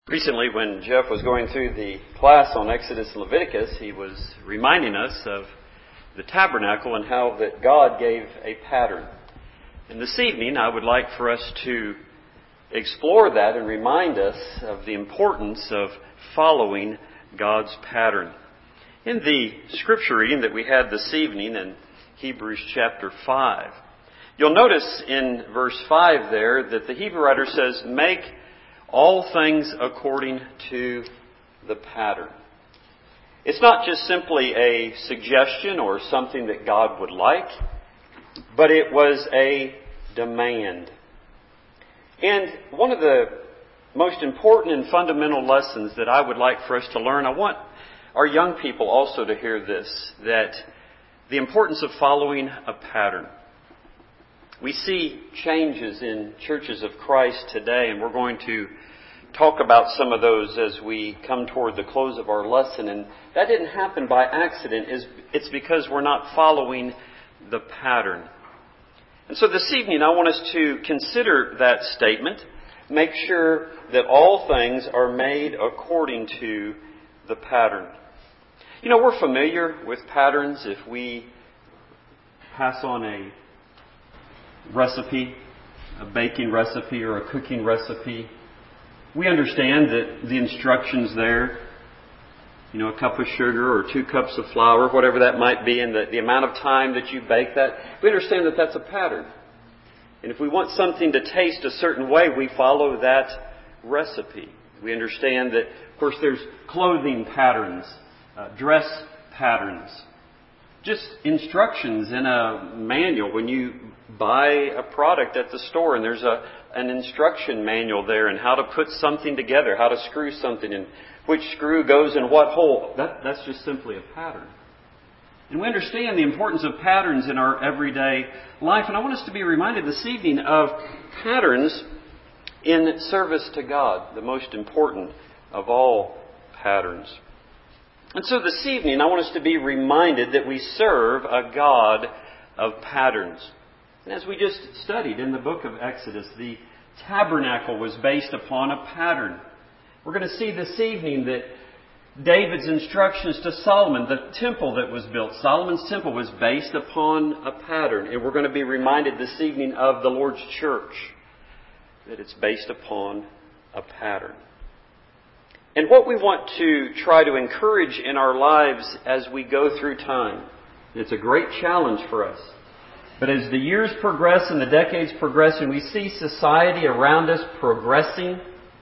Recently, when Jeff was going through the class on Exodus and Leviticus, he was reminding us of the tabernacle and how that God gave a pattern. And this evening, I would like for us to explore that and remind us of the importance of following God's pattern. In the scripture reading that we had this evening in Hebrews chapter 5, you'll notice in verse 5 there that the Hebrew writer says, "Make all things according to the pattern." It's not just simply a suggestion or something that God would like, but it was a demand. And one of the most important and fundamental lessons that I would like for us to learn, I want our young people also to hear this, that the importance of following a pattern. We see changes in churches of Christ today, and we're going to talk about some of those as we come toward the close of our lesson. And that didn't happen by accident. It's because we're not following the pattern. And so this evening I want us to consider that statement. Make sure that all things are made according to the pattern. You know, we're familiar with patterns. If we pass on a recipe, a baking recipe or a cooking recipe, we understand that the instructions there, a cup of sugar or 2 cups of flour, whatever that might be, and the amount of time that you bake that, we understand that that's a pattern. And if we want something to taste a certain way, we follow that recipe. We understand that, of course, there's clothing patterns, dress patterns, just instructions in a manual. When you buy a product at the store and there's an instruction manual there and how to put something together, how to screw something in, which screw goes in what hole, that's just simply a pattern. And we understand the importance of patterns in our everyday life. And I want us to be reminded this evening of patterns in service to God, the most important of all patterns. And so this evening, I want us to be reminded that we serve a God of patterns. And as we just studied in the book of Exodus, the tabernacle was based upon a pattern. We're going to see this evening that David's instructions to Solomon, the temple that was built, Solomon's temple, was based upon a pattern. And we're going to be reminded this evening of the Lord's church, that it's based upon a pattern. And what we want to try to encourage in our lives as we go through time, it's a great challenge for us. But as the years progress and the decades progress and we see society around us progressing,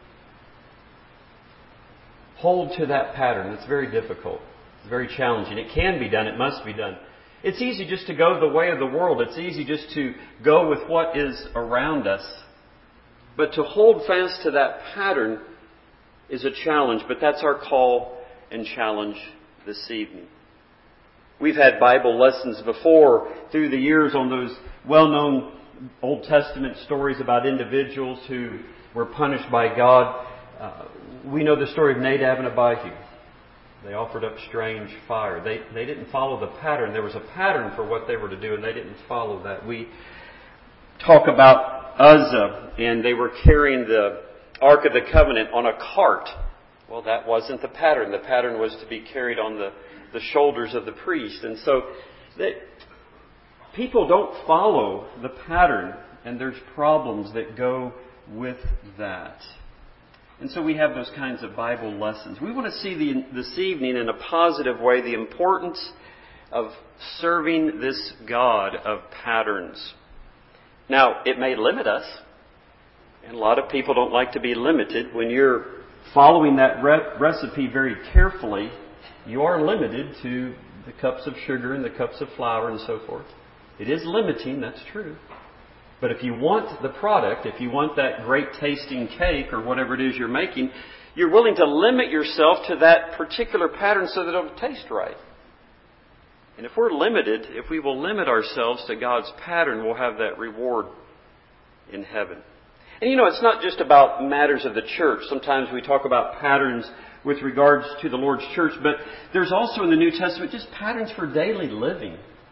hold to that pattern. It's very difficult. It's very challenging. It can be done. It must be done. It's easy just to go the way of the world. It's easy just to go with what is around us. But to hold fast to that pattern is a challenge. But that's our call and challenge this evening. We've had Bible lessons before through the years on those well-known Old Testament stories about individuals who were punished by God. We know the story of Nadab and Abihu. They offered up strange fire. They didn't follow the pattern. There was a pattern for what they were to do, and they didn't follow that. We talk about Uzzah, and they were carrying the Ark of the Covenant on a cart. Well, that wasn't the pattern. The pattern was to be carried on the shoulders of the priest. And so people don't follow the pattern, and there's problems that go with that. And so we have those kinds of Bible lessons. We want to see this evening in a positive way the importance of serving this God of patterns. Now, it may limit us, and a lot of people don't like to be limited. When you're following that recipe very carefully, you are limited to the cups of sugar and the cups of flour and so forth. It is limiting, that's true. But if you want the product, if you want that great tasting cake or whatever it is you're making, you're willing to limit yourself to that particular pattern so that it'll taste right. And if we're limited, if we will limit ourselves to God's pattern, we'll have that reward in heaven. And it's not just about matters of the church. Sometimes we talk about patterns with regards to the Lord's church, but there's also in the New Testament just patterns for daily living.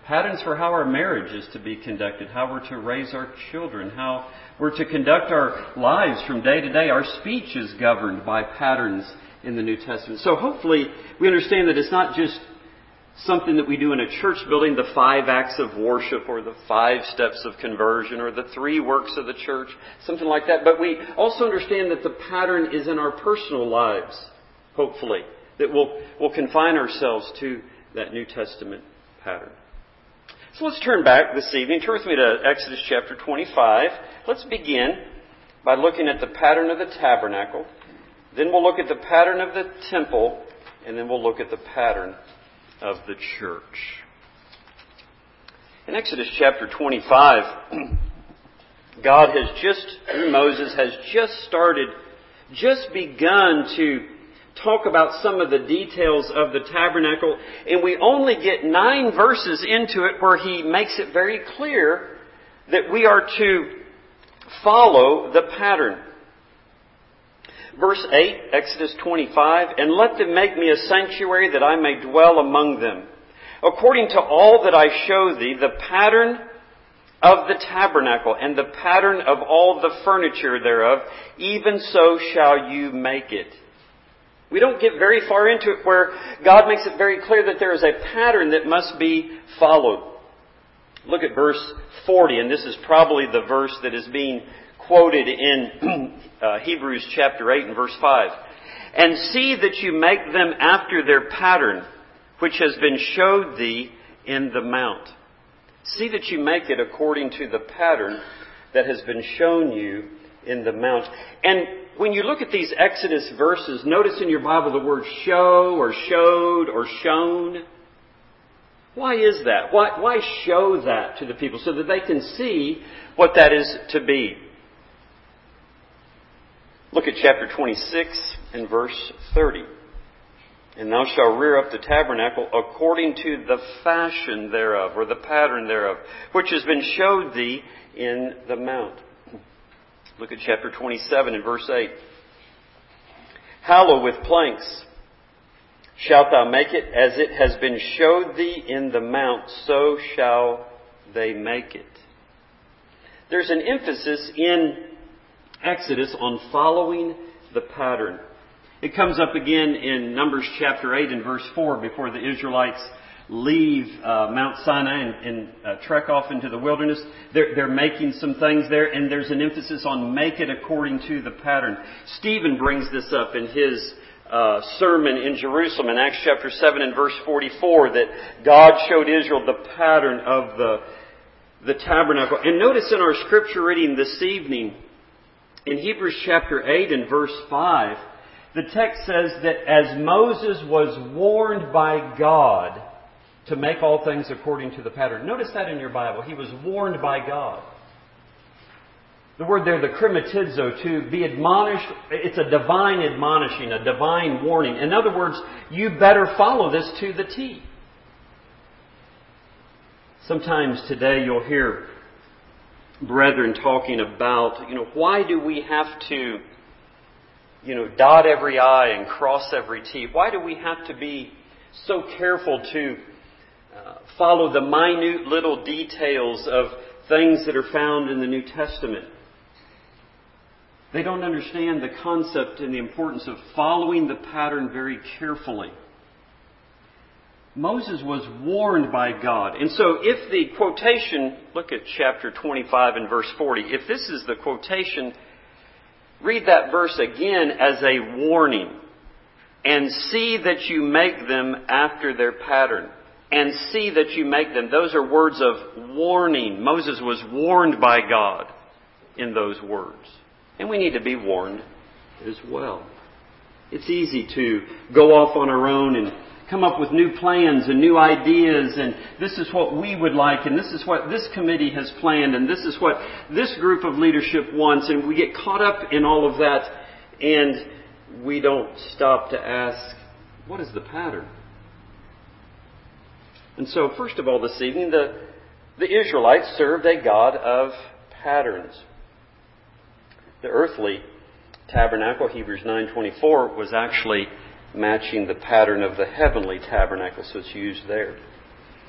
Patterns for how our marriage is to be conducted, how we're to raise our children, how we're to conduct our lives from day to day. Our speech is governed by patterns in the New Testament. So hopefully we understand that it's not just something that we do in a church building, the 5 acts of worship or the 5 steps of conversion or the 3 works of the church, something like that. But we also understand that the pattern is in our personal lives, hopefully, that we'll confine ourselves to that New Testament pattern. So let's turn back this evening. Turn with me to Exodus chapter 25. Let's begin by looking at the pattern of the tabernacle. Then we'll look at the pattern of the temple. And then we'll look at the pattern of the church. In Exodus chapter 25, God has through Moses, has just begun to talk about some of the details of the tabernacle, and we only get 9 verses into it where he makes it very clear that we are to follow the pattern. Verse 8, Exodus 25, "And let them make me a sanctuary that I may dwell among them. According to all that I show thee, the pattern of the tabernacle and the pattern of all the furniture thereof, even so shall you make it." We don't get very far into it where God makes it very clear that there is a pattern that must be followed. Look at verse 40, and this is probably the verse that is being quoted in Hebrews chapter 8 and verse 5. "And see that you make them after their pattern, which has been showed thee in the mount." See that you make it according to the pattern that has been shown you in the mount. And when you look at these Exodus verses, notice in your Bible the word show or showed or shown. Why is that? Why show that to the people so that they can see what that is to be? Look at chapter 26 and verse 30. "And thou shalt rear up the tabernacle according to the fashion thereof," or the pattern thereof, "which has been showed thee in the mount." Look at chapter 27 and verse 8. "Hallow with planks shalt thou make it, as it has been showed thee in the mount, so shall they make it." There's an emphasis in Exodus on following the pattern. It comes up again in Numbers chapter 8 and verse 4 before the Israelites leave Mount Sinai and trek off into the wilderness. They're making some things there, and there's an emphasis on make it according to the pattern. Stephen brings this up in his sermon in Jerusalem in Acts chapter 7 and verse 44, that God showed Israel the pattern of the tabernacle. And notice in our scripture reading this evening, in Hebrews chapter 8 and verse 5, the text says that as Moses was warned by God to make all things according to the pattern. Notice that in your Bible. He was warned by God. The word there, the chromatizo, to be admonished, it's a divine admonishing, a divine warning. In other words, you better follow this to the T. Sometimes today you'll hear brethren talking about, why do we have to, dot every I and cross every T? Why do we have to be so careful to follow the minute little details of things that are found in the New Testament? They don't understand the concept and the importance of following the pattern very carefully. Moses was warned by God. And so if the quotation, look at chapter 25 and verse 40. If this is the quotation, read that verse again as a warning. "And see that you make them after their pattern." And see that you make them. Those are words of warning. Moses was warned by God in those words. And we need to be warned as well. It's easy to go off on our own and come up with new plans and new ideas, and this is what we would like, and this is what this committee has planned, and this is what this group of leadership wants, and we get caught up in all of that, and we don't stop to ask, what is the pattern? And so, first of all, this evening, the Israelites served a God of patterns. The earthly tabernacle, Hebrews 9:24, was actually matching the pattern of the heavenly tabernacle, so it's used there.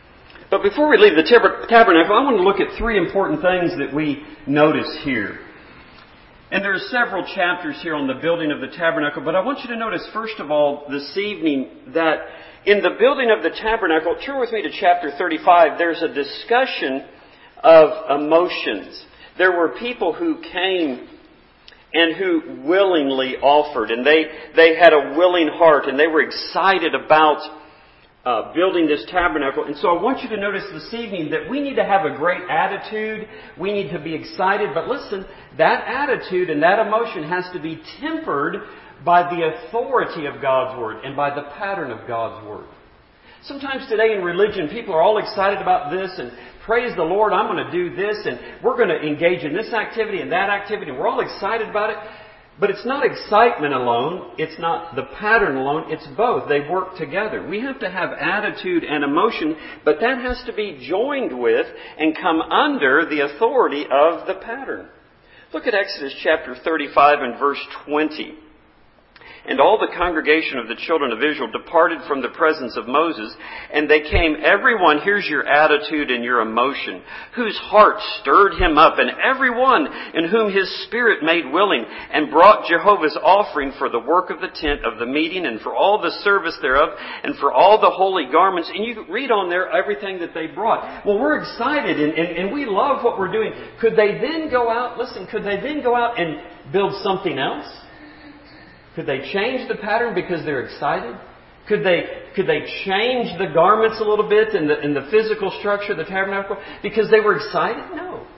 But before we leave the tabernacle, I want to look at three important things that we notice here. And there are several chapters here on the building of the tabernacle, but I want you to notice, first of all, this evening, that in the building of the tabernacle, turn with me to chapter 35, there's a discussion of emotions. There were people who came and who willingly offered, and they had a willing heart, and they were excited about building this tabernacle. And so I want you to notice this evening that we need to have a great attitude. We need to be excited. But listen, that attitude and that emotion has to be tempered by the authority of God's Word and by the pattern of God's Word. Sometimes today in religion, people are all excited about this and praise the Lord, I'm going to do this and we're going to engage in this activity and that activity. We're all excited about it. But it's not excitement alone. It's not the pattern alone. It's both. They work together. We have to have attitude and emotion, but that has to be joined with and come under the authority of the pattern. Look at Exodus chapter 35 and verse 20. And all the congregation of the children of Israel departed from the presence of Moses, and they came, everyone, here's your attitude and your emotion, whose heart stirred him up, and everyone in whom his spirit made willing, and brought Jehovah's offering for the work of the tent of the meeting, and for all the service thereof, and for all the holy garments. And you read on there everything that they brought. Well, we're excited, and we love what we're doing. Could they then go out, could they then go out and build something else? Could they change the pattern because they're excited? Could they change the garments a little bit in the physical structure of the tabernacle because they were excited? No.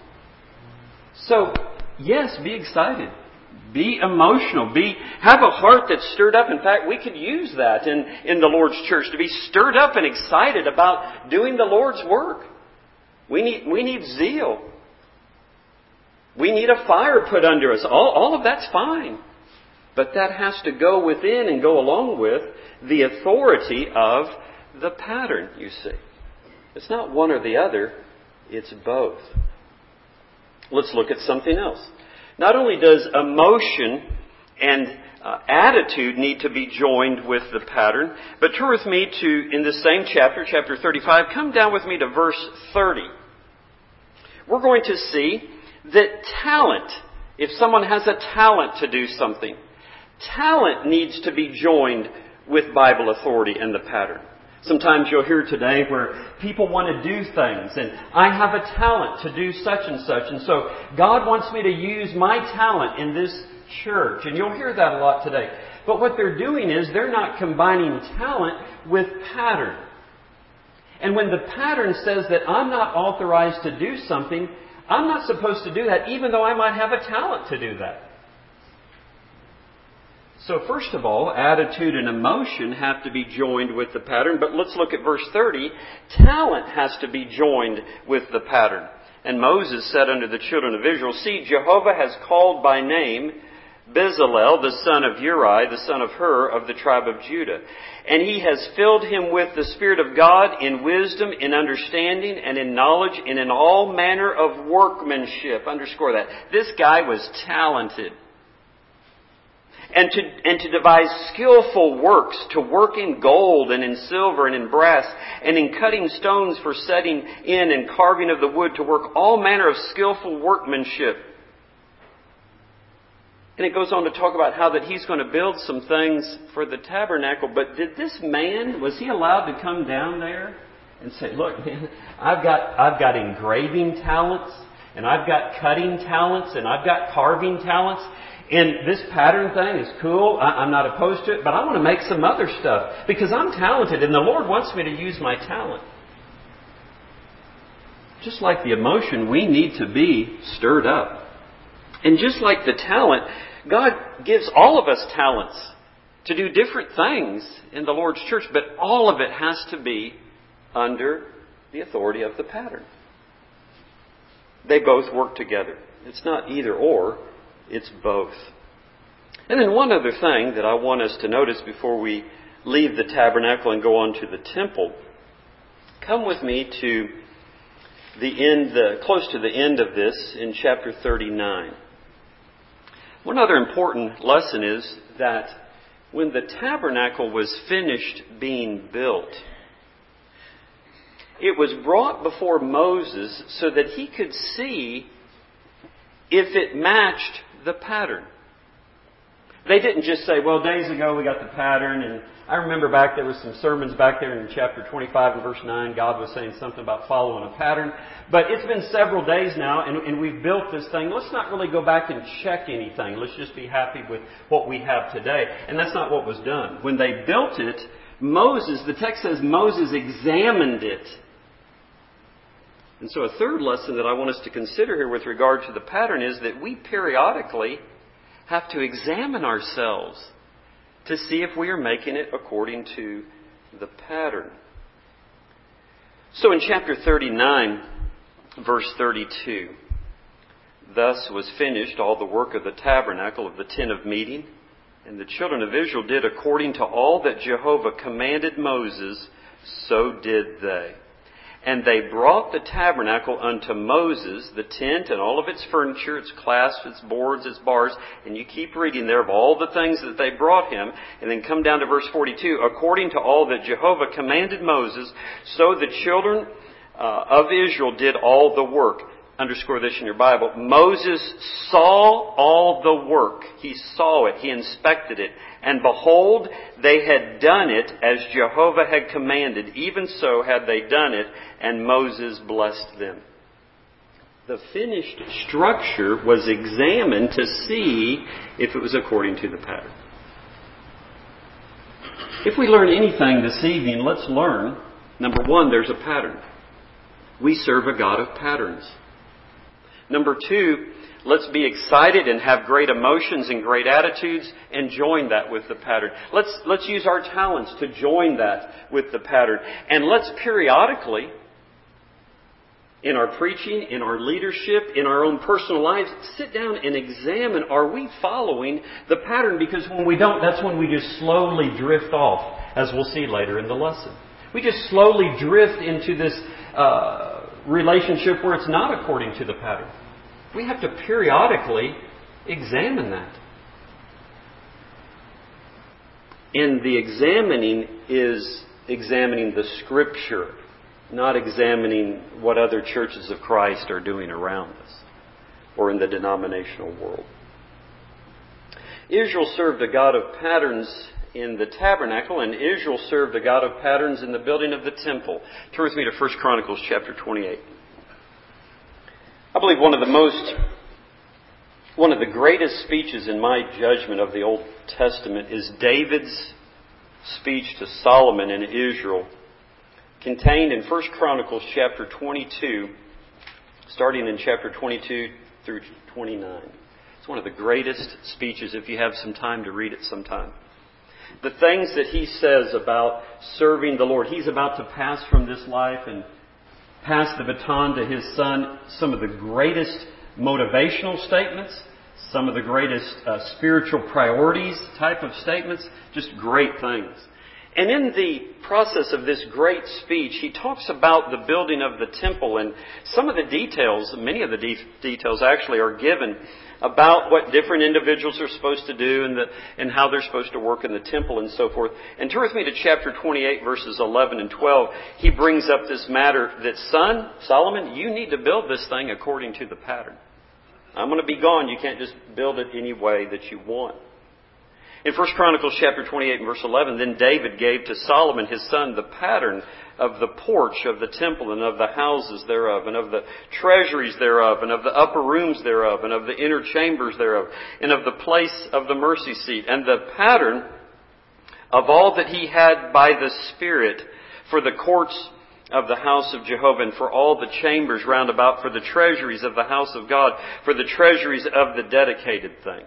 So, yes, be excited. Be emotional. Have a heart that's stirred up. In fact, we could use that in the Lord's church, to be stirred up and excited about doing the Lord's work. We need zeal. We need a fire put under us. All of that's fine. But that has to go within and go along with the authority of the pattern, you see. It's not one or the other, it's both. Let's look at something else. Not only does emotion and attitude need to be joined with the pattern, but turn with me to, in the same chapter, chapter 35, come down with me to verse 30. We're going to see that talent, if someone has a talent to do something, talent needs to be joined with Bible authority and the pattern. Sometimes you'll hear today where people want to do things, and I have a talent to do such and such, and so God wants me to use my talent in this church. And you'll hear that a lot today. But what they're doing is they're not combining talent with pattern. And when the pattern says that I'm not authorized to do something, I'm not supposed to do that even though I might have a talent to do that. So first of all, attitude and emotion have to be joined with the pattern. But let's look at verse 30. Talent has to be joined with the pattern. And Moses said unto the children of Israel, See, Jehovah has called by name Bezalel, the son of Uri, the son of Hur, of the tribe of Judah. And he has filled him with the Spirit of God in wisdom, in understanding, and in knowledge, and in all manner of workmanship. Underscore that. This guy was talented. And to devise skillful works, to work in gold and in silver and in brass, and in cutting stones for setting in and carving of the wood, to work all manner of skillful workmanship. And it goes on to talk about how that he's going to build some things for the tabernacle. But did this man, was he allowed to come down there and say, look, man, I've got engraving talents, and I've got cutting talents, and I've got carving talents. And this pattern thing is cool. I'm not opposed to it, but I want to make some other stuff because I'm talented and the Lord wants me to use my talent. Just like the emotion, we need to be stirred up. And just like the talent, God gives all of us talents to do different things in the Lord's church, but all of it has to be under the authority of the pattern. They both work together. It's not either or. It's both. And then one other thing that I want us to notice before we leave the tabernacle and go on to the temple. Come with me to the end, close to the end of this in chapter 39. One other important lesson is that when the tabernacle was finished being built, it was brought before Moses so that he could see if it matched the pattern. They didn't just say, well, days ago we got the pattern, and I remember back there was some sermons back there in chapter 25 and verse 9, God was saying something about following a pattern. But it's been several days now, and we've built this thing. Let's not really go back and check anything. Let's just be happy with what we have today. And that's not what was done. When they built it, Moses, the text says Moses examined it. And so a third lesson that I want us to consider here with regard to the pattern is that we periodically have to examine ourselves to see if we are making it according to the pattern. So in chapter 39, verse 32, thus was finished all the work of the tabernacle of the tent of meeting, and the children of Israel did according to all that Jehovah commanded Moses, so did they. And they brought the tabernacle unto Moses, the tent and all of its furniture, its clasps, its boards, its bars. And you keep reading there of all the things that they brought him. And then come down to verse 42. According to all that Jehovah commanded Moses, so the children of Israel did all the work. Underscore this in your Bible. Moses saw all the work. He saw it. He inspected it. And behold, they had done it as Jehovah had commanded. Even so had they done it, and Moses blessed them. The finished structure was examined to see if it was according to the pattern. If we learn anything this evening, let's learn, number one, there's a pattern. We serve a God of patterns. Number two, let's be excited and have great emotions and great attitudes and join that with the pattern. Let's use our talents to join that with the pattern. And let's periodically, in our preaching, in our leadership, in our own personal lives, sit down and examine, are we following the pattern? Because when we don't, that's when we just slowly drift off, as we'll see later in the lesson. We just slowly drift into this relationship where it's not according to the pattern. We have to periodically examine that. And the examining is examining the Scripture, not examining what other churches of Christ are doing around us or in the denominational world. Israel served a God of patterns in the tabernacle, and Israel served a God of patterns in the building of the temple. Turn with me to 1 Chronicles chapter 28. I believe one of the greatest speeches in my judgment of the Old Testament is David's speech to Solomon in Israel, contained in 1 Chronicles chapter 22, starting in chapter 22 through 29. It's one of the greatest speeches if you have some time to read it sometime. The things that he says about serving the Lord. He's about to pass from this life and pass the baton to his son. Some of the greatest motivational statements, some of the greatest spiritual priorities type of statements, just great things. And in the process of this great speech, he talks about the building of the temple, and some of the details, many of the details actually are given about what different individuals are supposed to do and how they're supposed to work in the temple and so forth. And turn with me to chapter 28, verses 11 and 12. He brings up this matter that, son, Solomon, you need to build this thing according to the pattern. I'm going to be gone. You can't just build it any way that you want. In 1 Chronicles chapter 28 and verse 11, then David gave to Solomon his son the pattern of the porch of the temple and of the houses thereof and of the treasuries thereof and of the upper rooms thereof and of the inner chambers thereof and of the place of the mercy seat and the pattern of all that he had by the Spirit for the courts of the house of Jehovah and for all the chambers round about, for the treasuries of the house of God, for the treasuries of the dedicated things.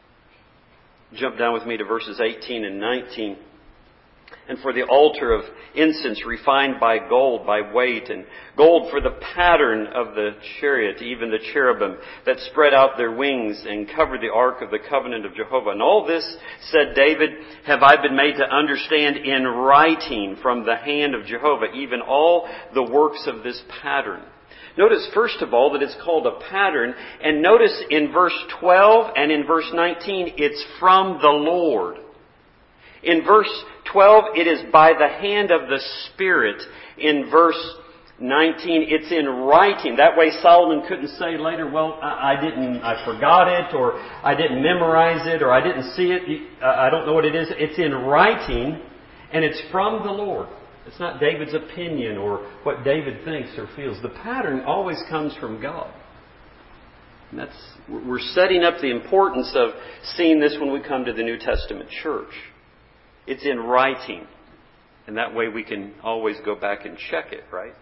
Jump down with me to verses 18 and 19. And for the altar of incense refined by gold, by weight, and gold for the pattern of the chariot, even the cherubim that spread out their wings and covered the ark of the covenant of Jehovah. And all this, said David, have I been made to understand in writing from the hand of Jehovah, even all the works of this pattern. Notice, first of all, that it's called a pattern. And notice in verse 12 and in verse 19, it's from the Lord. In verse 12, it is by the hand of the Spirit. In verse 19, it's in writing. That way Solomon couldn't say later, well, I forgot it, or I didn't memorize it, or I didn't see it. I don't know what it is. It's in writing, and it's from the Lord. It's not David's opinion or what David thinks or feels. The pattern always comes from God. And we're setting up the importance of seeing this when we come to the New Testament church. It's in writing. And that way we can always go back and check it, right?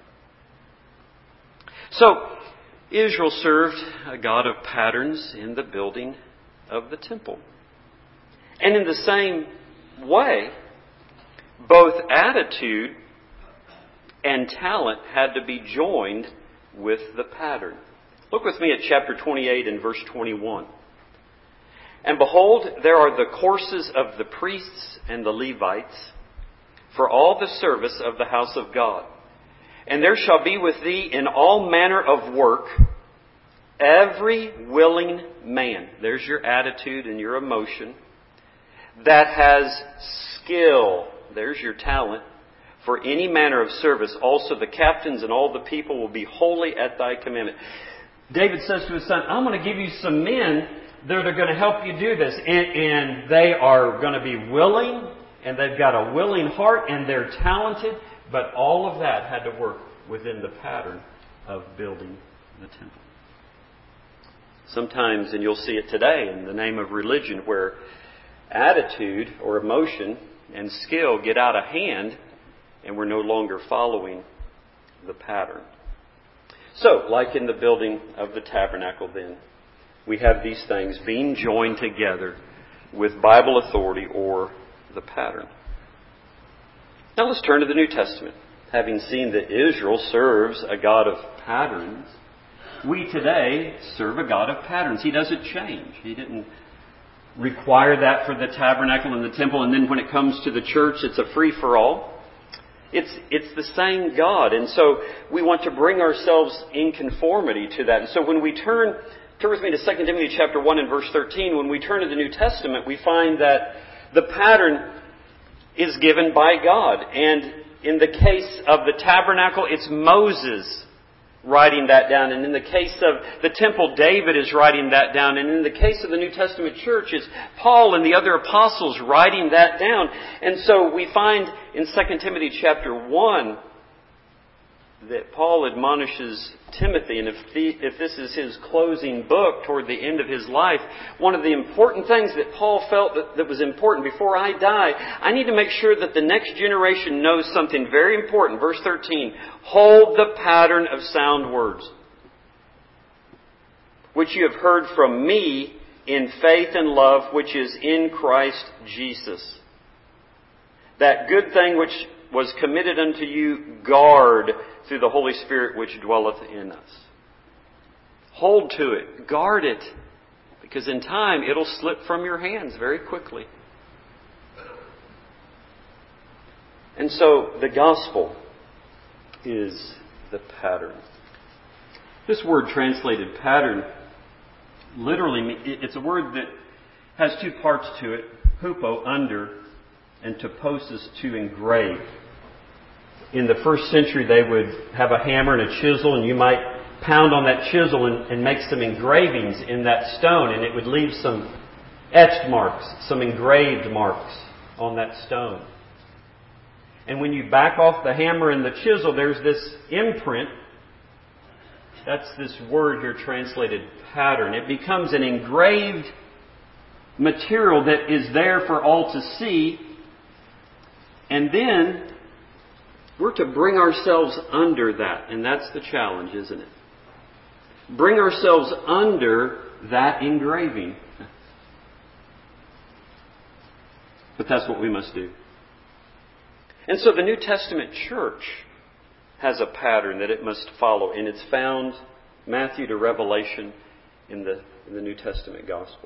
So, Israel served a God of patterns in the building of the temple. And in the same way, both attitude and talent had to be joined with the pattern. Look with me at chapter 28 and verse 21. And behold, there are the courses of the priests and the Levites for all the service of the house of God. And there shall be with thee in all manner of work every willing man. There's your attitude and your emotion. That has skill. There's your talent. For any manner of service. Also the captains and all the people will be holy at thy commandment. David says to his son, I'm going to give you some men that are going to help you do this. And they are going to be willing. And they've got a willing heart. And they're talented. But all of that had to work within the pattern of building the temple. Sometimes, and you'll see it today in the name of religion, where attitude or emotion and skill get out of hand and we're no longer following the pattern. So, like in the building of the tabernacle then, we have these things being joined together with Bible authority or the pattern. Now let's turn to the New Testament. Having seen that Israel serves a God of patterns, we today serve a God of patterns. He doesn't change. He didn't require that for the tabernacle and the temple, and then when it comes to the church, it's a free-for-all. It's the same God, and so we want to bring ourselves in conformity to that. And so when we turn with me to 2 Timothy chapter 1 and verse 13, when we turn to the New Testament, we find that the pattern is given by God. And in the case of the tabernacle, it's Moses writing that down. And in the case of the temple, David is writing that down. And in the case of the New Testament church, it's Paul and the other apostles writing that down. And so we find in 2 Timothy chapter 1 that Paul admonishes Timothy, and if this is his closing book toward the end of his life, one of the important things that Paul felt that was important: before I die, I need to make sure that the next generation knows something very important. Verse 13, hold the pattern of sound words, which you have heard from me in faith and love, which is in Christ Jesus. That good thing which was committed unto you, guard through the Holy Spirit which dwelleth in us. Hold to it. Guard it. Because in time, it'll slip from your hands very quickly. And so, the gospel is the pattern. This word translated pattern, literally, it's a word that has two parts to it. Hupo, under, and toposis, to engrave. In the first century, they would have a hammer and a chisel, and you might pound on that chisel and make some engravings in that stone, and it would leave some etched marks, some engraved marks on that stone. And when you back off the hammer and the chisel, there's this imprint. That's this word here translated pattern. It becomes an engraved material that is there for all to see. And then we're to bring ourselves under that. And that's the challenge, isn't it? Bring ourselves under that engraving. But that's what we must do. And so the New Testament church has a pattern that it must follow. And it's found, Matthew to Revelation, in the New Testament gospel.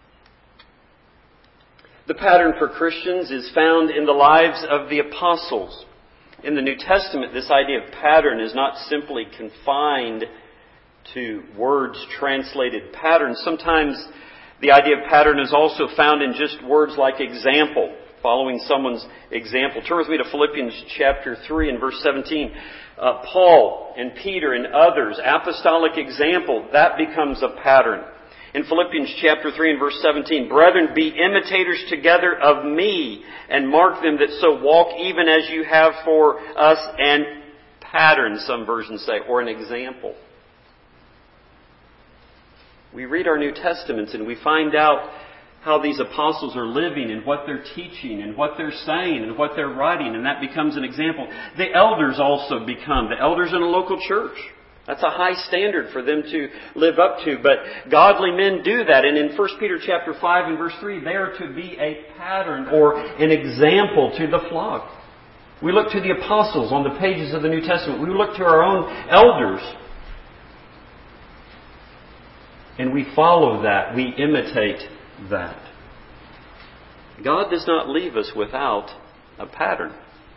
The pattern for Christians is found in the lives of the apostles. In the New Testament, this idea of pattern is not simply confined to words translated pattern. Sometimes the idea of pattern is also found in just words like example. following someone's example. Turn with me to Philippians chapter 3 and verse 17. Paul and Peter and others, apostolic example, that becomes a pattern. In Philippians chapter 3 and verse 17, brethren, be imitators together of me, and mark them that so walk even as you have for us an pattern, some versions say, or an example. We read our New Testaments and we find out how these apostles are living and what they're teaching and what they're saying and what they're writing, and that becomes an example. The elders also become, the elders in a local church. That's a high standard for them to live up to, but godly men do that. And in 1 Peter chapter 5 and verse 3, they are to be a pattern or an example to the flock. We look to the apostles on the pages of the New Testament. We look to our own elders. And we follow that. We imitate that. God does not leave us without a pattern.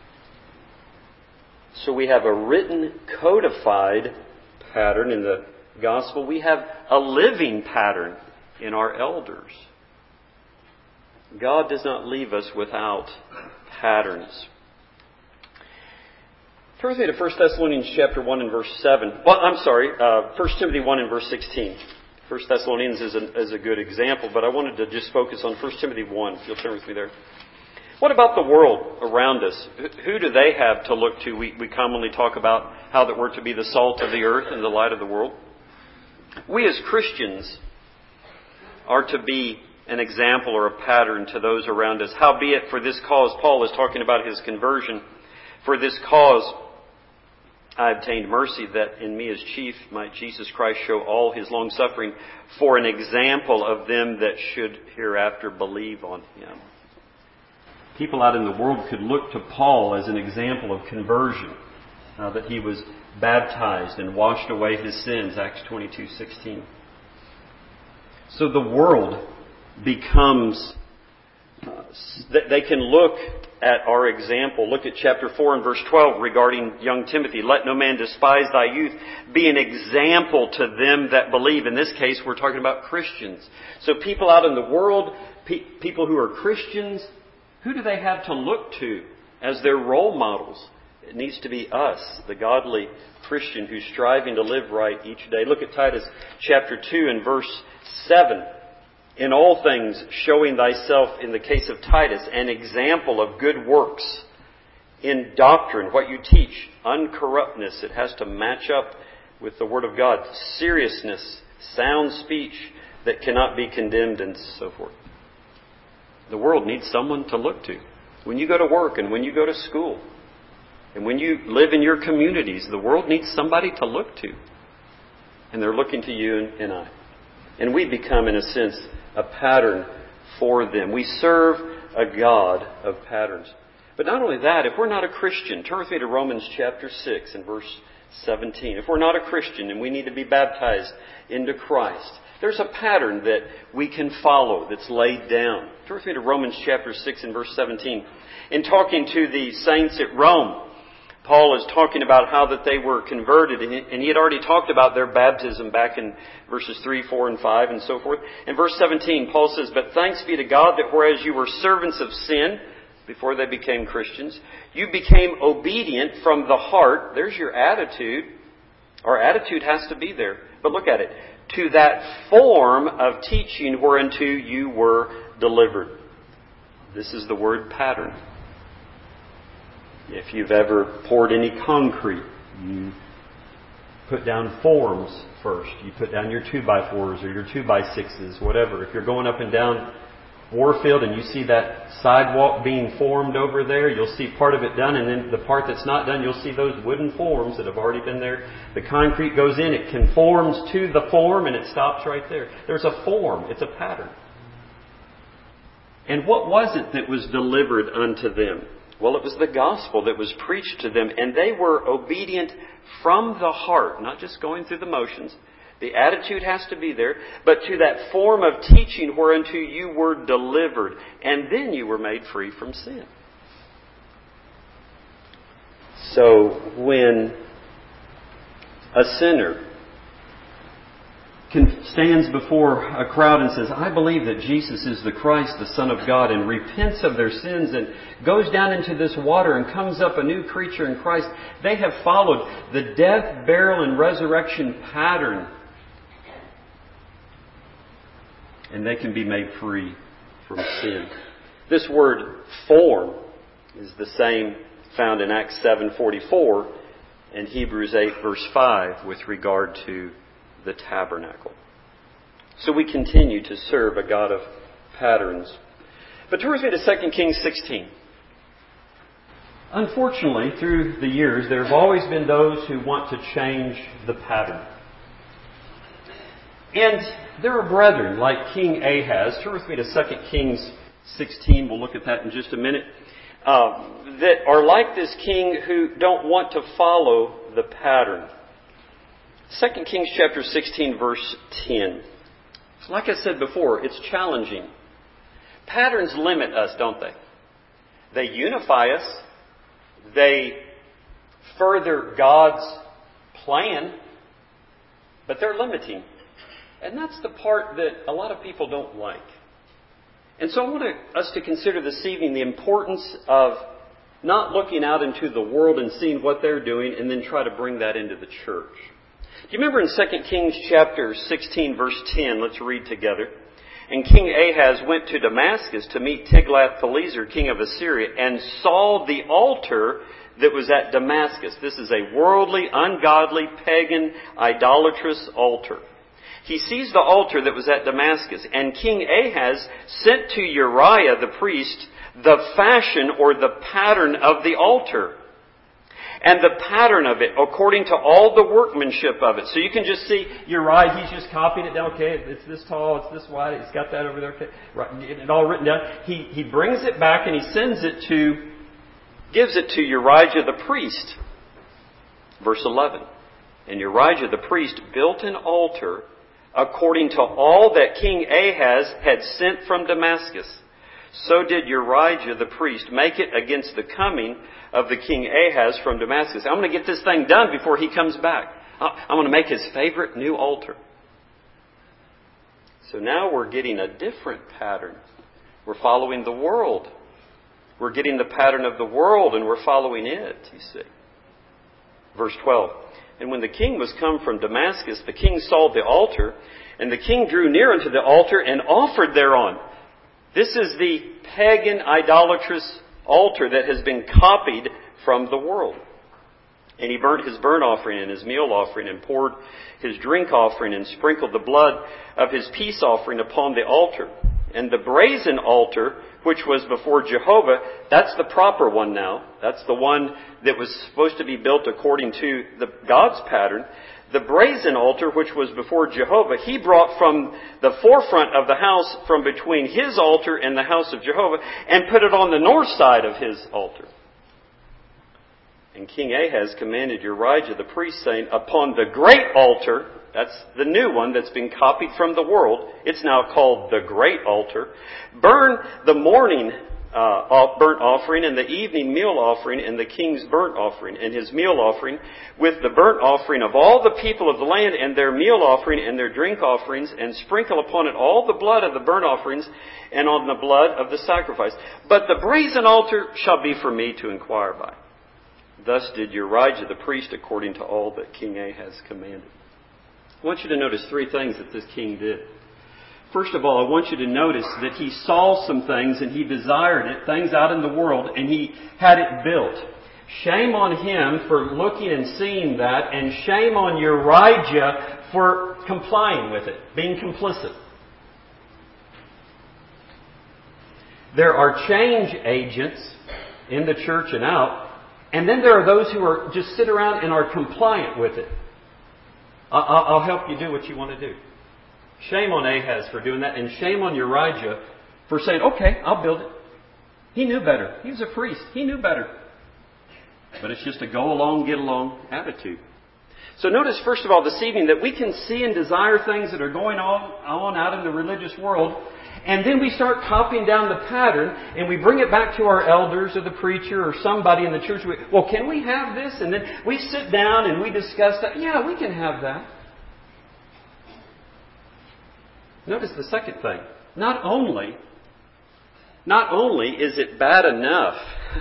So we have a written, codified pattern in the gospel. We have a living pattern in our elders. God does not leave us without patterns. Turn with me to 1 Thessalonians chapter 1 and verse 7. 1 Timothy 1 and verse 16. 1 Thessalonians is a good example, but I wanted to just focus on 1 Timothy 1, if you'll turn with me there. What about the world around us? Who do they have to look to? We commonly talk about how that we're to be the salt of the earth and the light of the world. We as Christians are to be an example or a pattern to those around us. Howbeit, for this cause, Paul is talking about his conversion. For this cause, I obtained mercy, that in me as chief might Jesus Christ show all His long suffering for an example of them that should hereafter believe on Him. People out in the world could look to Paul as an example of conversion, that he was baptized and washed away his sins, Acts 22:16. So the world becomes, they can look at our example. Look at chapter 4 and verse 12 regarding young Timothy. Let no man despise thy youth. Be an example to them that believe. In this case, we're talking about Christians. So people out in the world, people who are Christians, who do they have to look to as their role models? It needs to be us, the godly Christian who's striving to live right each day. Look at Titus chapter 2 and verse 7. In all things, showing thyself, in the case of Titus, an example of good works. In doctrine, what you teach, uncorruptness, it has to match up with the Word of God. Seriousness, sound speech that cannot be condemned, and so forth. The world needs someone to look to. When you go to work and when you go to school and when you live in your communities, the world needs somebody to look to. And they're looking to you and I. And we become, in a sense, a pattern for them. We serve a God of patterns. But not only that, if we're not a Christian, turn with me to Romans chapter 6 and verse 17. If we're not a Christian and we need to be baptized into Christ, there's a pattern that we can follow that's laid down. Turn with me to Romans chapter 6 and verse 17. In talking to the saints at Rome, Paul is talking about how that they were converted, and he had already talked about their baptism back in verses 3, 4, and 5, and so forth. In verse 17, Paul says, But thanks be to God that whereas you were servants of sin, before they became Christians, you became obedient from the heart. There's your attitude. Our attitude has to be there. But look at it. To that form of teaching whereunto you were delivered. This is the word pattern. If you've ever poured any concrete, you put down forms first. You put down your 2x4s or your 2x6s, whatever. If you're going up and down Warfield and you see that sidewalk being formed over there, you'll see part of it done, and then the part that's not done, you'll see those wooden forms that have already been there. The concrete goes in, it conforms to the form, and it stops right there. There's a form. It's a pattern. And what was it that was delivered unto them? Well, it was the gospel that was preached to them, and they were obedient from the heart, not just going through the motions. The attitude has to be there, but to that form of teaching whereunto you were delivered, and then you were made free from sin. So when a sinner stands before a crowd and says, I believe that Jesus is the Christ, the Son of God, and repents of their sins and goes down into this water and comes up a new creature in Christ, they have followed the death, burial, and resurrection pattern. And they can be made free from sin. This word form is the same found in Acts 7:44 and Hebrews 8 verse 5 with regard to the tabernacle. So we continue to serve a God of patterns. But turn with me to 2 Kings 16. Unfortunately, through the years, there have always been those who want to change the pattern. And there are brethren like King Ahaz. Turn with me to 2 Kings 16. We'll look at that in just a minute. That are like this king who don't want to follow the pattern. 2 Kings chapter 16 verse 10. Like I said before, it's challenging. Patterns limit us, don't they? They unify us. They further God's plan. But they're limiting. And that's the part that a lot of people don't like. And so I want us to consider this evening the importance of not looking out into the world and seeing what they're doing and then try to bring that into the church. Do you remember in 2 Kings chapter 16 verse 10, let's read together. And King Ahaz went to Damascus to meet Tiglath-Pileser, king of Assyria, and saw the altar that was at Damascus. This is a worldly, ungodly, pagan, idolatrous altar. He sees the altar that was at Damascus, and King Ahaz sent to Uriah the priest the fashion or the pattern of the altar. And the pattern of it, according to all the workmanship of it. So you can just see Uriah, he's just copying it down. Okay, it's this tall, it's this wide, it's got that over there. Okay, right, it all written down. He brings it back and he gives it to Uriah the priest. Verse 11. And Uriah the priest built an altar according to all that King Ahaz had sent from Damascus. So did Uriah the priest make it against the coming of the King Ahaz from Damascus. I'm going to get this thing done before he comes back. I'm going to make his favorite new altar. So now we're getting a different pattern. We're following the world. We're getting the pattern of the world and we're following it, you see. Verse 12. And when the king was come from Damascus, the king saw the altar, and the king drew near unto the altar and offered thereon. This is the pagan, idolatrous altar that has been copied from the world. And he burnt his burnt offering and his meal offering and poured his drink offering and sprinkled the blood of his peace offering upon the altar. And the brazen altar, which was before Jehovah, that's the proper one now. That's the one that was supposed to be built according to God's pattern. The brazen altar, which was before Jehovah, he brought from the forefront of the house from between his altar and the house of Jehovah and put it on the north side of his altar. And King Ahaz commanded Uriah the priest, saying, upon the great altar, that's the new one that's been copied from the world, it's now called the great altar, burn the morning burnt offering and the evening meal offering and the king's burnt offering and his meal offering with the burnt offering of all the people of the land and their meal offering and their drink offerings, and sprinkle upon it all the blood of the burnt offerings and on the blood of the sacrifice. But the brazen altar shall be for me to inquire by. Thus did Uriah the priest according to all that King Ahaz commanded. I want you to notice three things that this king did. First of all, I want you to notice that he saw some things and he desired it, things out in the world, and he had it built. Shame on him for looking and seeing that, and shame on Uriah for complying with it, being complicit. There are change agents in the church and out, and then there are those who are just sit around and are compliant with it. I'll help you do what you want to do. Shame on Ahaz for doing that, and shame on Uriah for saying, okay, I'll build it. He knew better. He was a priest. He knew better. But it's just a go along, get along attitude. So notice, first of all, this evening that we can see and desire things that are going on out in the religious world, and then we start copying down the pattern, and we bring it back to our elders or the preacher or somebody in the church. Well, can we have this? And then we sit down and we discuss that. Yeah, we can have that. Notice the second thing. Not only is it bad enough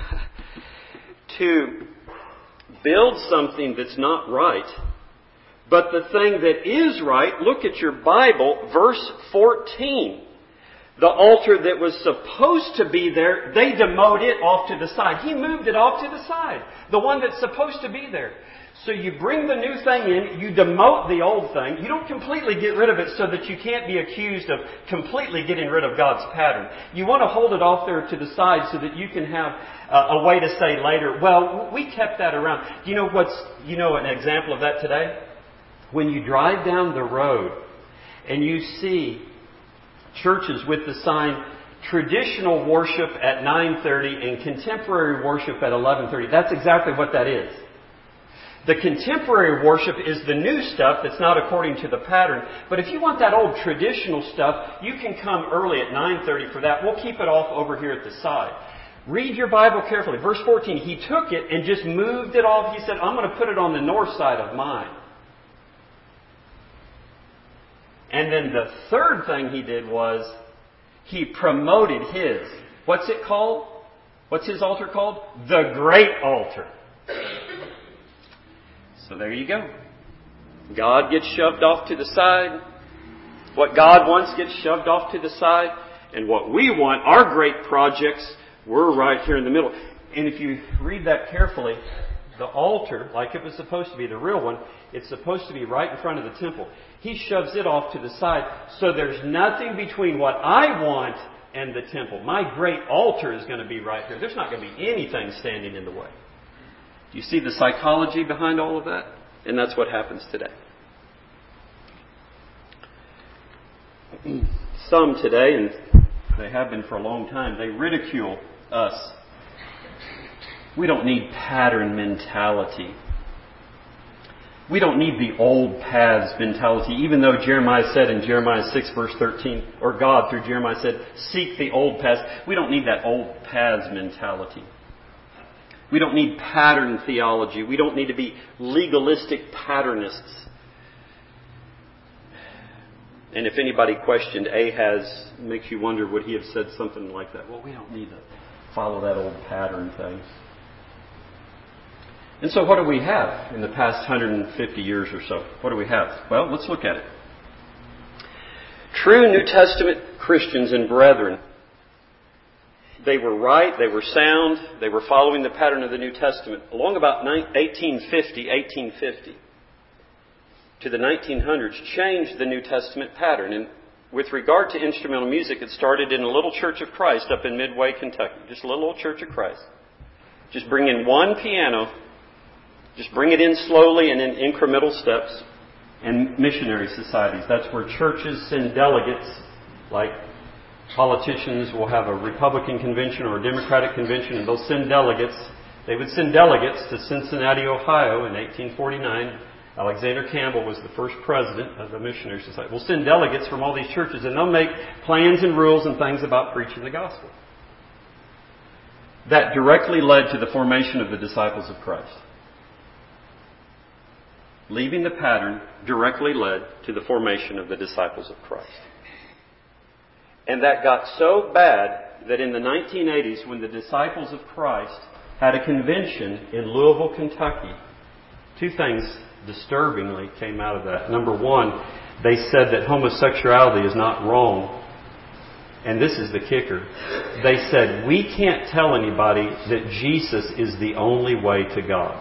to build something that's not right, but the thing that is right, look at your Bible, verse 14. The altar that was supposed to be there, they demote it off to the side. He moved it off to the side. The one that's supposed to be there. So you bring the new thing in, you demote the old thing. You don't completely get rid of it so that you can't be accused of completely getting rid of God's pattern. You want to hold it off there to the side so that you can have a way to say later, well, we kept that around. Do you know an example of that today? When you drive down the road and you see churches with the sign traditional worship at 9:30 and contemporary worship at 11:30. That's exactly what that is. The contemporary worship is the new stuff that's not according to the pattern. But if you want that old traditional stuff, you can come early at 9:30 for that. We'll keep it off over here at the side. Read your Bible carefully. Verse 14, he took it and just moved it off. He said, I'm going to put it on the north side of mine. And then the third thing he did was he promoted his. What's it called? What's his altar called? The Great Altar. So there you go. God gets shoved off to the side. What God wants gets shoved off to the side. And what we want, our great projects, we're right here in the middle. And if you read that carefully, the altar, like it was supposed to be, the real one, it's supposed to be right in front of the temple. He shoves it off to the side, so there's nothing between what I want and the temple. My great altar is going to be right here. There's not going to be anything standing in the way. Do you see the psychology behind all of that? And that's what happens today. Some today, and they have been for a long time, they ridicule us. We don't need pattern mentality. We don't need the old paths mentality, even though Jeremiah said in Jeremiah 6 verse 13, or God through Jeremiah said, seek the old paths. We don't need that old paths mentality. We don't need pattern theology. We don't need to be legalistic patternists. And if anybody questioned Ahaz, makes you wonder, would he have said something like that? Well, we don't need to follow that old pattern thing. And so what do we have in the past 150 years or so? What do we have? Well, let's look at it. True New Testament Christians and brethren, they were right, they were sound, they were following the pattern of the New Testament. Along about 1850 to the 1900s, changed the New Testament pattern. And with regard to instrumental music, it started in a little Church of Christ up in Midway, Kentucky. Just a little old Church of Christ. Just bring in one piano. Just bring it in slowly and in incremental steps. And missionary societies. That's where churches send delegates, like politicians will have a Republican convention or a Democratic convention, and they'll send delegates. They would send delegates to Cincinnati, Ohio in 1849. Alexander Campbell was the first president of the Missionary Society. We'll send delegates from all these churches, and they'll make plans and rules and things about preaching the gospel. That directly led to the formation of the disciples of Christ. Leaving the pattern directly led to the formation of the disciples of Christ. And that got so bad that in the 1980s, when the disciples of Christ had a convention in Louisville, Kentucky, two things disturbingly came out of that. Number one, they said that homosexuality is not wrong. And this is the kicker. They said, we can't tell anybody that Jesus is the only way to God.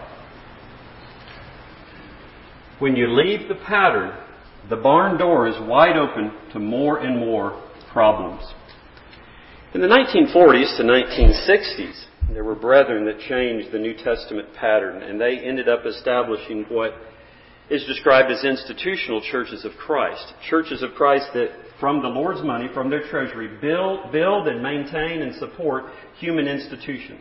When you leave the pattern, the barn door is wide open to more and more problems. In the 1940s to 1960s, there were brethren that changed the New Testament pattern, and they ended up establishing what is described as institutional churches of Christ. Churches of Christ that, from the Lord's money, from their treasury, build and maintain and support human institutions.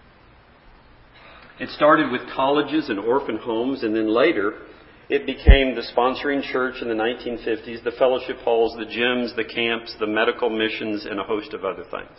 It started with colleges and orphan homes, and then later it became the sponsoring church in the 1950s, the fellowship halls, the gyms, the camps, the medical missions, and a host of other things.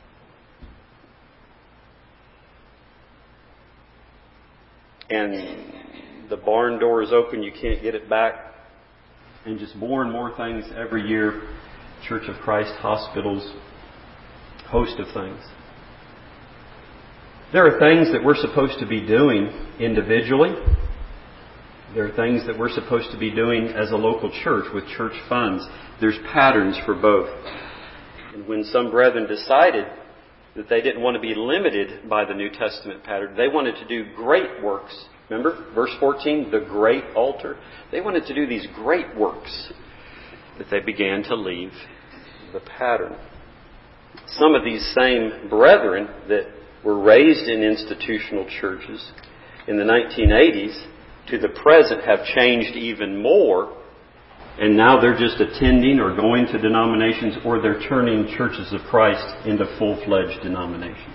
And the barn door is open, you can't get it back. And just more and more things every year. Church of Christ hospitals, host of things. There are things that we're supposed to be doing individually. There are things that we're supposed to be doing as a local church with church funds. There's patterns for both. And when some brethren decided that they didn't want to be limited by the New Testament pattern, they wanted to do great works. Remember, verse 14, the great altar. They wanted to do these great works, that they began to leave the pattern. Some of these same brethren that were raised in institutional churches in the 1980s to the present have changed even more, and now they're just attending or going to denominations, or they're turning churches of Christ into full-fledged denominations.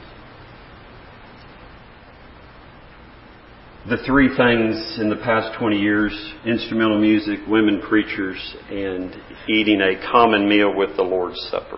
The three things in the past 20 years: instrumental music, women preachers, and eating a common meal with the Lord's Supper.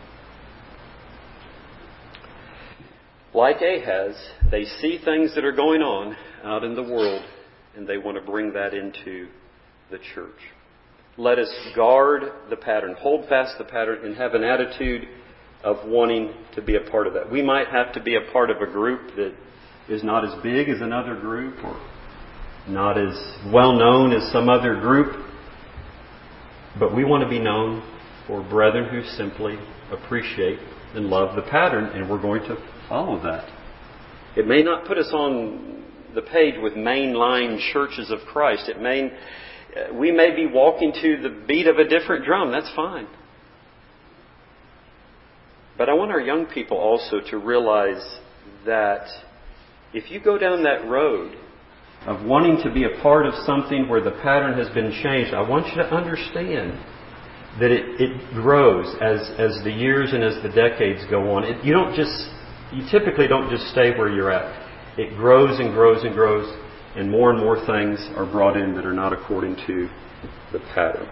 Like Ahaz, they see things that are going on out in the world, and they want to bring that into the church. Let us guard the pattern, hold fast the pattern, and have an attitude of wanting to be a part of that. We might have to be a part of a group that is not as big as another group, or not as well known as some other group, but we want to be known for brethren who simply appreciate and love the pattern, and we're going to follow that. It may not put us on the page with mainline churches of Christ. We may be walking to the beat of a different drum. That's fine. But I want our young people also to realize that if you go down that road of wanting to be a part of something where the pattern has been changed, I want you to understand that it grows as the years and as the decades go on. You typically don't just stay where you're at. It grows and grows and grows, and more things are brought in that are not according to the pattern.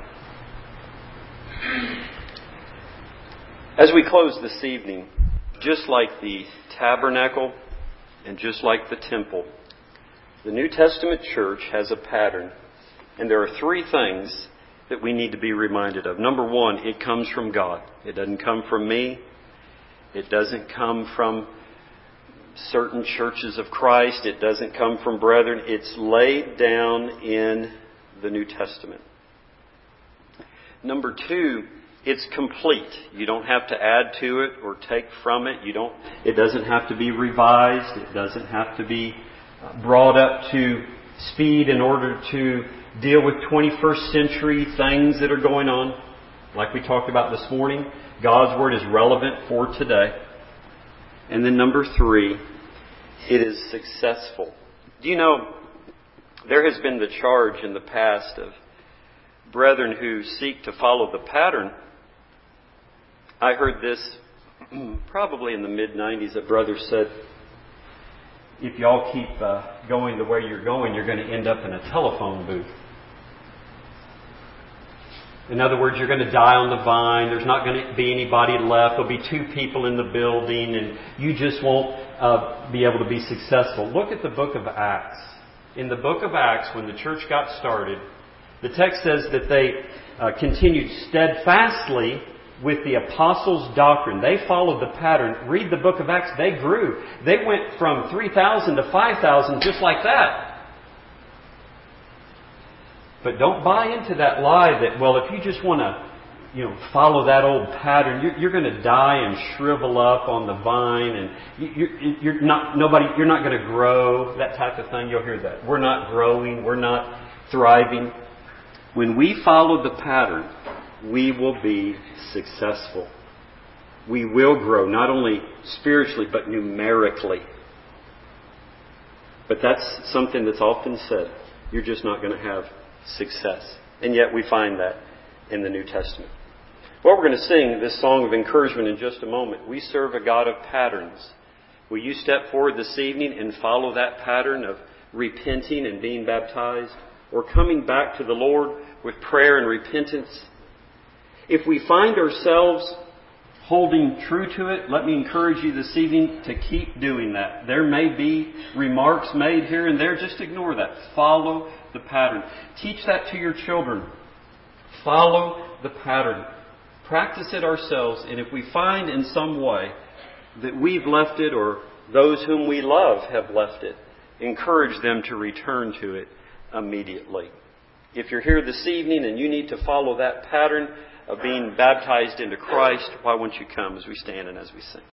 As we close this evening, just like the tabernacle and just like the temple, the New Testament church has a pattern, and there are three things that we need to be reminded of. Number one, it comes from God. It doesn't come from me. It doesn't come from certain churches of Christ. It doesn't come from brethren. It's laid down in the New Testament. Number two, it's complete. You don't have to add to it or take from it. It doesn't have to be revised. It doesn't have to be brought up to speed in order to deal with 21st century things that are going on. Like we talked about this morning, God's Word is relevant for today. And then number three, it is successful. Do you know, there has been the charge in the past of brethren who seek to follow the pattern. I heard this probably in the mid-90s. A brother said, if y'all keep going the way you're going, you're going to end up in a telephone booth. In other words, you're going to die on the vine. There's not going to be anybody left. There'll be two people in the building, and you just won't be able to be successful. Look at the book of Acts. In the book of Acts, when the church got started, the text says that they continued steadfastly with the apostles' doctrine. They followed the pattern. Read the book of Acts. They grew. They went from 3,000 to 5,000 just like that. But don't buy into that lie that, well, if you just want to, follow that old pattern, you're going to die and shrivel up on the vine, and you're not going to grow, that type of thing. You'll hear that. We're not growing. We're not thriving. When we follow the pattern, we will be successful. We will grow, not only spiritually, but numerically. But that's something that's often said. You're just not going to have success. And yet we find that in the New Testament. Well, we're going to sing this song of encouragement in just a moment. We serve a God of patterns. Will you step forward this evening and follow that pattern of repenting and being baptized, or coming back to the Lord with prayer and repentance? If we find ourselves holding true to it, let me encourage you this evening to keep doing that. There may be remarks made here and there. Just ignore that. Follow the pattern. Teach that to your children. Follow the pattern. practice it ourselves, and if we find in some way that we've left it or those whom we love have left it, encourage them to return to it immediately. If you're here this evening and you need to follow that pattern of being baptized into Christ, why won't you come as we stand and as we sing?